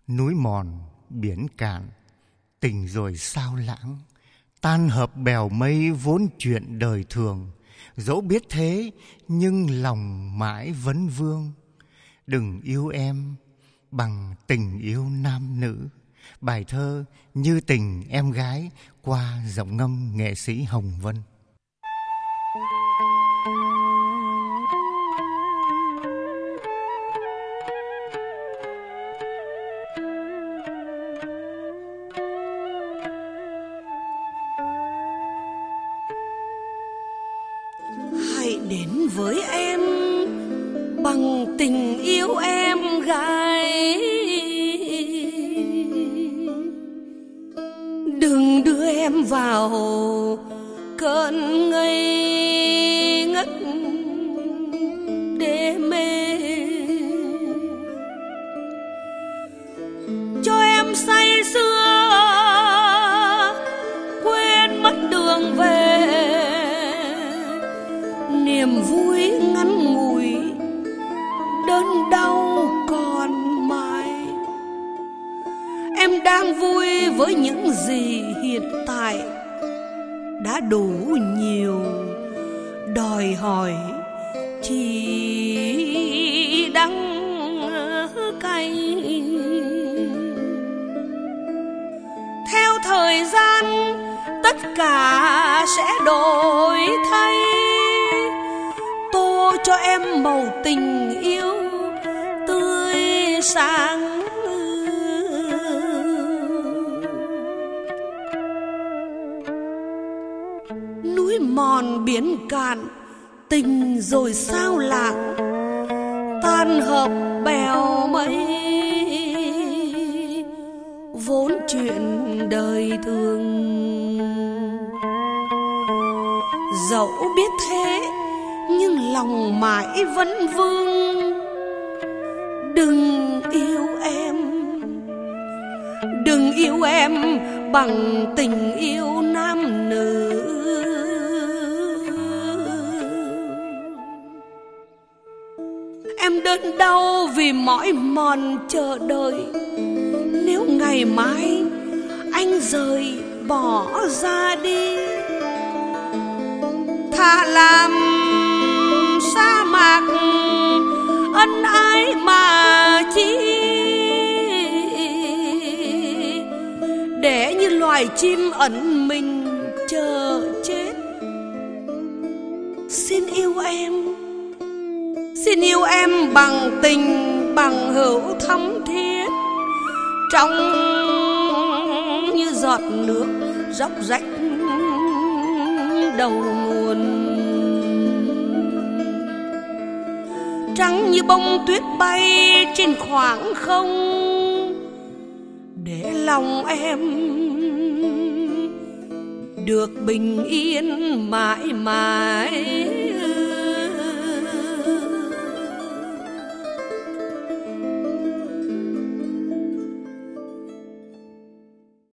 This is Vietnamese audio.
Núi mòn, biển cạn, tình rồi sao lãng. Tan hợp bèo mây vốn chuyện đời thường. Dẫu biết thế nhưng lòng mãi vấn vương. Đừng yêu em bằng tình yêu nam nữ. Bài thơ Như tình em gái qua giọng ngâm nghệ sĩ Hồng Vân. Hãy đến với em bằng tình yêu em gái. Đừng đưa em vào cơn ngây ngất đê mê. Cho em say sưa quên mất đường về. Niềm vui ngắn ngủi, đớn đau còn mãi. Em đang vui với những gì hiện tại, đã đủ nhiều. Đòi hỏi chỉ đắng cay. Theo thời gian tất cả sẽ đổi thay. Tô cho em màu tình yêu tươi sáng. Núi mòn biển cạn, tình rồi sao lãng. Tan hợp bèo mây vốn chuyện đời thường. Dẫu biết thế nhưng lòng mãi vẫn vương. Đừng yêu em bằng tình yêu nam nữ. Em đớn đau vì mỏi mòn chờ đợi. Nếu ngày mai anh rời bỏ ra đi, thà làm sa mạc ân ái mà chi. Để như loài chim ẩn mình chờ chết. Xin yêu em bằng tình, bằng hữu thắm thiết. Trong như giọt nước róc rách đầu nguồn. Trắng như bông tuyết bay trên khoảng không. Để lòng em được bình yên mãi mãi.